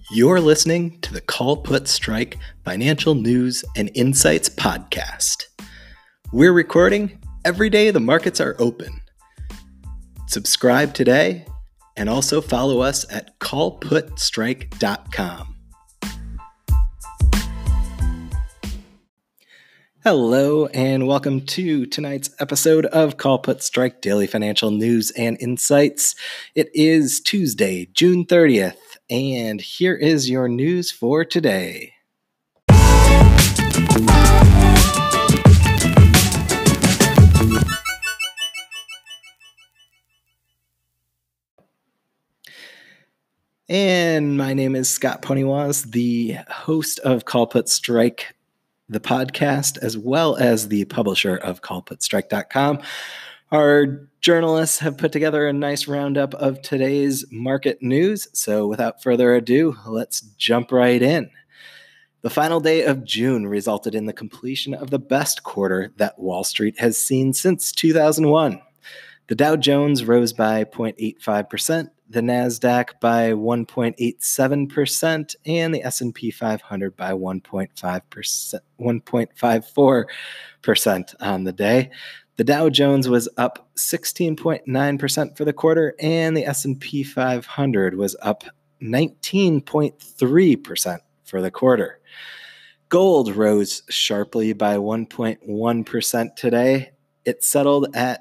You're listening to the Call Put Strike Financial News and Insights podcast. We're recording every day the markets are open. Subscribe today and also follow us at callputstrike.com. Hello and welcome to tonight's episode of Call Put Strike Daily Financial News and Insights. It is Tuesday, June 30th, and here is your news for today. And my name is Scott Poniwaz, the host of Call Put Strike, the podcast, as well as the publisher of callputstrike.com. Our journalists have put together a nice roundup of today's market news. So without further ado, let's jump right in. The final day of June resulted in the completion of the best quarter that Wall Street has seen since 2001. The Dow Jones rose by 0.85%, the Nasdaq by 1.87%, and the S&P 500 by 1.54% on the day. The Dow Jones was up 16.9% for the quarter, and the S&P 500 was up 19.3% for the quarter. Gold rose sharply by 1.1% today. It settled at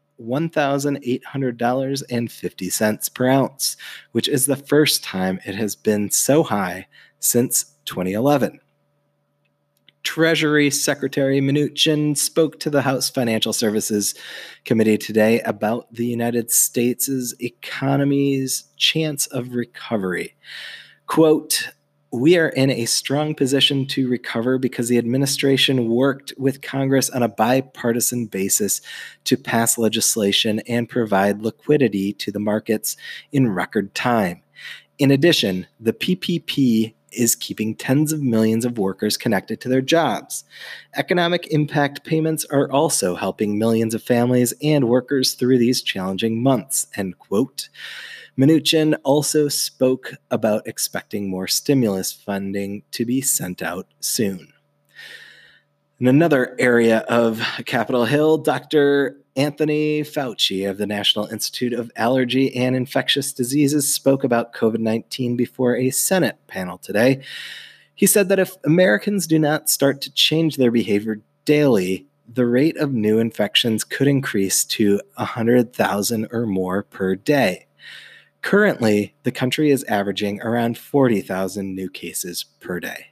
$1,800.50 per ounce, which is the first time it has been so high since 2011. Treasury Secretary Mnuchin spoke to the House Financial Services Committee today about the United States' economy's chance of recovery. Quote, "We are in a strong position to recover because the administration worked with Congress on a bipartisan basis to pass legislation and provide liquidity to the markets in record time. In addition, the PPP is keeping tens of millions of workers connected to their jobs. Economic impact payments are also helping millions of families and workers through these challenging months," end quote. Mnuchin also spoke about expecting more stimulus funding to be sent out soon. In another area of Capitol Hill, Dr. Anthony Fauci of the National Institute of Allergy and Infectious Diseases spoke about COVID-19 before a Senate panel today. He said that if Americans do not start to change their behavior daily, the rate of new infections could increase to 100,000 or more per day. Currently, the country is averaging around 40,000 new cases per day.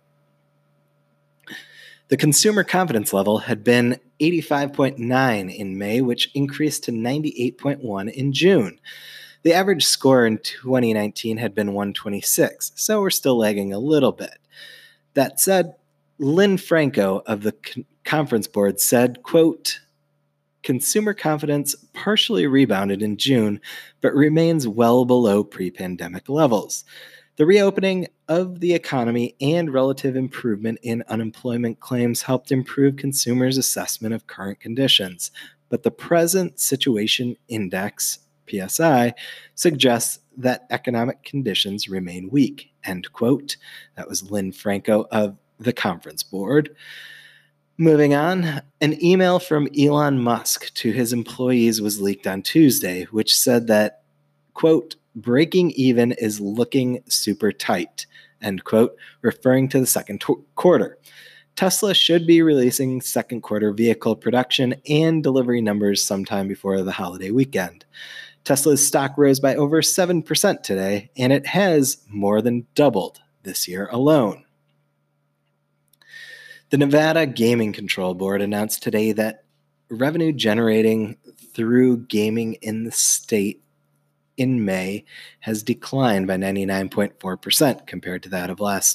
The consumer confidence level had been 85.9 in May, which increased to 98.1 in June. The average score in 2019 had been 126, so we're still lagging a little bit. That said, Lynn Franco of the Conference Board said, quote, "Consumer confidence partially rebounded in June, but remains well below pre-pandemic levels. The reopening of the economy and relative improvement in unemployment claims helped improve consumers' assessment of current conditions, but the present situation index, PSI, suggests that economic conditions remain weak," end quote. That was Lynn Franco of the Conference Board. Moving on, an email from Elon Musk to his employees was leaked on Tuesday, which said that, quote, "breaking even is looking super tight," end quote, referring to the second quarter. Tesla should be releasing second quarter vehicle production and delivery numbers sometime before the holiday weekend. Tesla's stock rose by over 7% today, and it has more than doubled this year alone. The Nevada Gaming Control Board announced today that revenue generating through gaming in the state in May has declined by 99.4% compared to that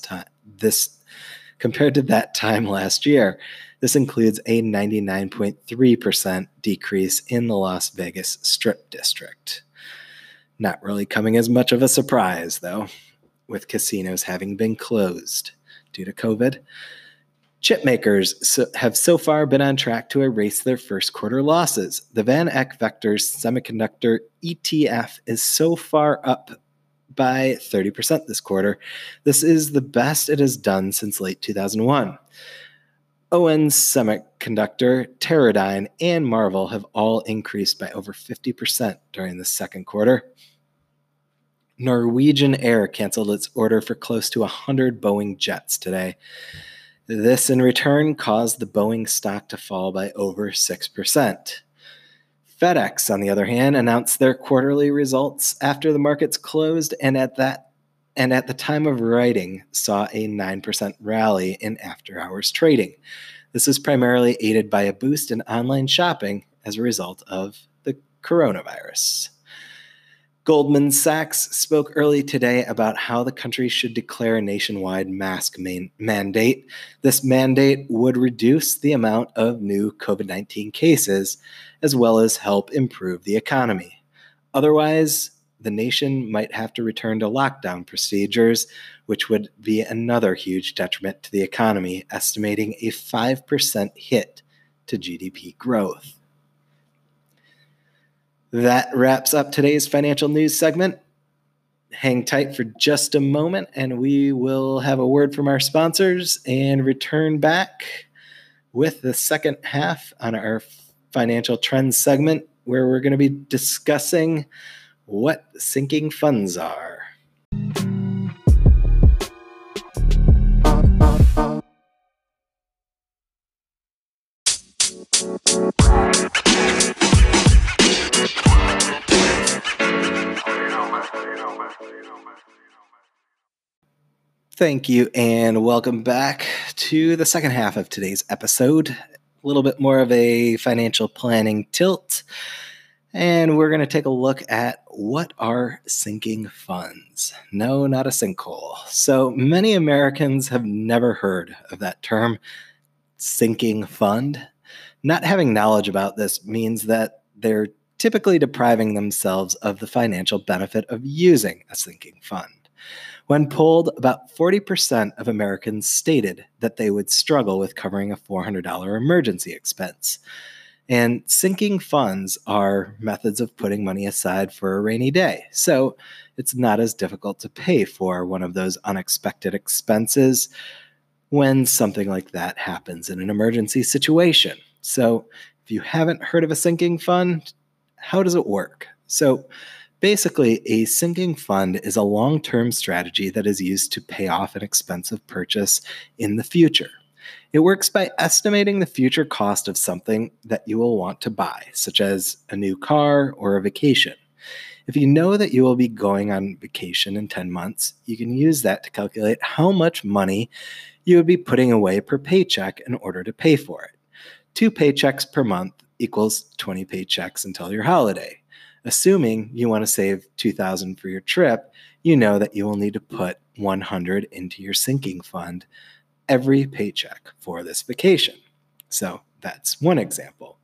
time last year. This includes a 99.3% decrease in the Las Vegas Strip District. Not really coming as much of a surprise, though, with casinos having been closed due to COVID. Chip makers have so far been on track to erase their first quarter losses. The Van Eck Vectors Semiconductor ETF is so far up by 30% this quarter. This is the best it has done since late 2001. ON Semiconductor, Teradyne, and Marvell have all increased by over 50% during the second quarter. Norwegian Air canceled its order for close to 100 Boeing jets today. This, in return, caused the Boeing stock to fall by over 6%. FedEx, on the other hand, announced their quarterly results after the markets closed, and at the time of writing, saw a 9% rally in after-hours trading. This is primarily aided by a boost in online shopping as a result of the coronavirus. Goldman Sachs spoke early today about how the country should declare a nationwide mask mandate. This mandate would reduce the amount of new COVID-19 cases, as well as help improve the economy. Otherwise, the nation might have to return to lockdown procedures, which would be another huge detriment to the economy, estimating a 5% hit to GDP growth. That wraps up today's financial news segment. Hang tight for just a moment, and we will have a word from our sponsors and return back with the second half on our financial trends segment, where we're going to be discussing what sinking funds are. Thank you, and welcome back to the second half of today's episode. A little bit more of a financial planning tilt, and we're going to take a look at what are sinking funds. No, not a sinkhole. So many Americans have never heard of that term, sinking fund. Not having knowledge about this means that they're typically depriving themselves of the financial benefit of using a sinking fund. When polled, about 40% of Americans stated that they would struggle with covering a $400 emergency expense. And sinking funds are methods of putting money aside for a rainy day. So it's not as difficult to pay for one of those unexpected expenses when something like that happens in an emergency situation. So if you haven't heard of a sinking fund, how does it work? So basically, a sinking fund is a long-term strategy that is used to pay off an expensive purchase in the future. It works by estimating the future cost of something that you will want to buy, such as a new car or a vacation. If you know that you will be going on vacation in 10 months, you can use that to calculate how much money you would be putting away per paycheck in order to pay for it. 2 paychecks per month equals 20 paychecks until your holiday. Assuming you want to save $2,000 for your trip, you know that you will need to put $100 into your sinking fund every paycheck for this vacation. So that's one example.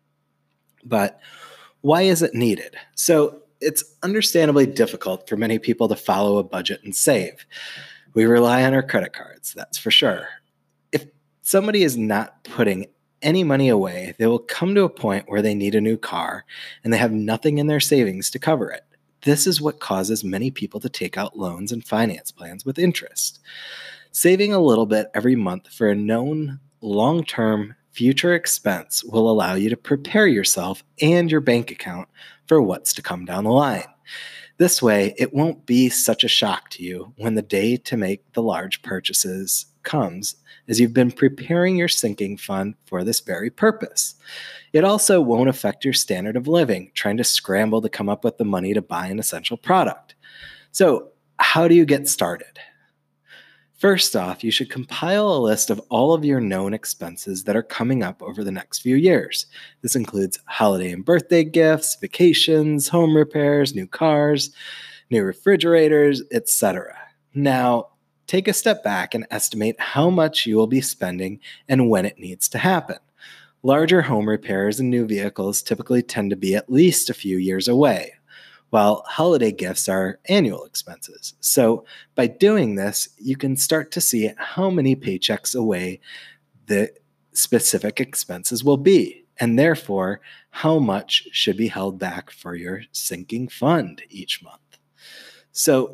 But why is it needed? So it's understandably difficult for many people to follow a budget and save. We rely on our credit cards, that's for sure. If somebody is not putting any money away, they will come to a point where they need a new car and they have nothing in their savings to cover it. This is what causes many people to take out loans and finance plans with interest. Saving a little bit every month for a known long-term future expense will allow you to prepare yourself and your bank account for what's to come down the line. This way, it won't be such a shock to you when the day to make the large purchases comes, as you've been preparing your sinking fund for this very purpose. It also won't affect your standard of living, trying to scramble to come up with the money to buy an essential product. So, how do you get started? First off, you should compile a list of all of your known expenses that are coming up over the next few years. This includes holiday and birthday gifts, vacations, home repairs, new cars, new refrigerators, etc. Now, take a step back and estimate how much you will be spending and when it needs to happen. Larger home repairs and new vehicles typically tend to be at least a few years away, while holiday gifts are annual expenses. So by doing this, you can start to see how many paychecks away the specific expenses will be, and therefore how much should be held back for your sinking fund each month. So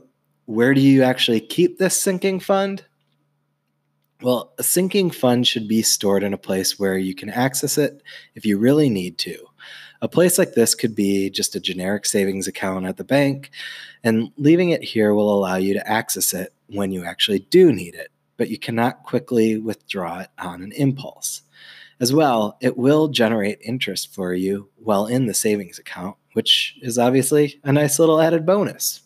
where do you actually keep this sinking fund? Well, a sinking fund should be stored in a place where you can access it if you really need to. A place like this could be just a generic savings account at the bank, and leaving it here will allow you to access it when you actually do need it, but you cannot quickly withdraw it on an impulse. As well, it will generate interest for you while in the savings account, which is obviously a nice little added bonus.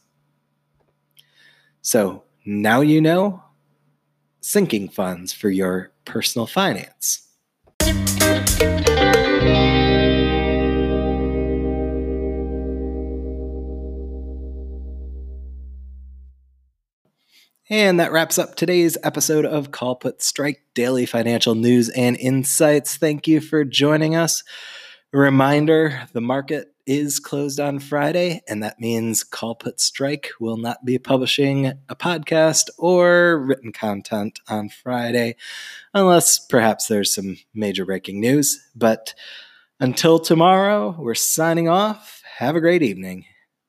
So now you know sinking funds for your personal finance. And that wraps up today's episode of Call Put Strike Daily Financial News and Insights. Thank you for joining us. A reminder, the market is closed on Friday, and that means Call Put Strike will not be publishing a podcast or written content on Friday, unless perhaps there's some major breaking news. But until tomorrow, we're signing off. Have a great evening.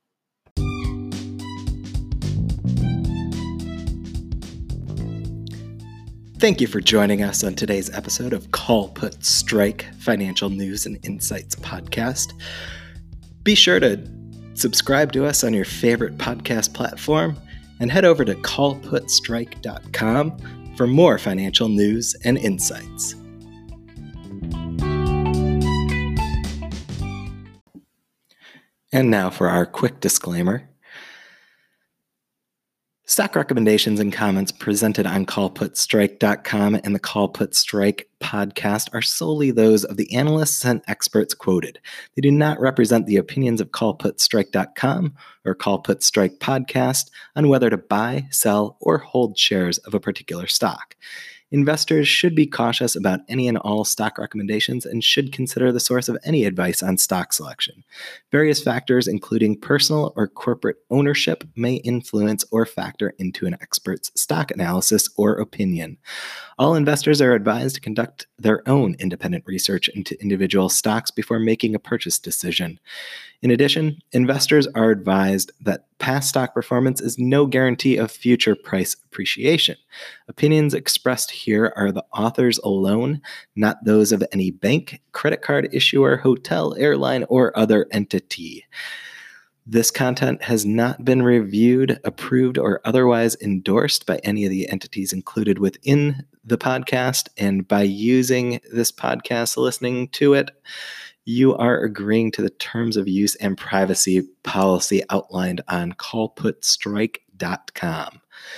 Thank you for joining us on today's episode of Call Put Strike Financial News and Insights podcast. Be sure to subscribe to us on your favorite podcast platform and head over to callputstrike.com for more financial news and insights. And now for our quick disclaimer. Stock recommendations and comments presented on callputstrike.com and the Call Put Strike podcast are solely those of the analysts and experts quoted. They do not represent the opinions of callputstrike.com or Call Put Strike podcast on whether to buy, sell, or hold shares of a particular stock. Investors should be cautious about any and all stock recommendations and should consider the source of any advice on stock selection. Various factors, including personal or corporate ownership, may influence or factor into an expert's stock analysis or opinion. All investors are advised to conduct their own independent research into individual stocks before making a purchase decision. In addition, investors are advised that past stock performance is no guarantee of future price appreciation. Opinions expressed here are the authors alone, not those of any bank, credit card issuer, hotel, airline, or other entity. This content has not been reviewed, approved, or otherwise endorsed by any of the entities included within the podcast. And by using this podcast, listening to it, you are agreeing to the terms of use and privacy policy outlined on callputstrike.com.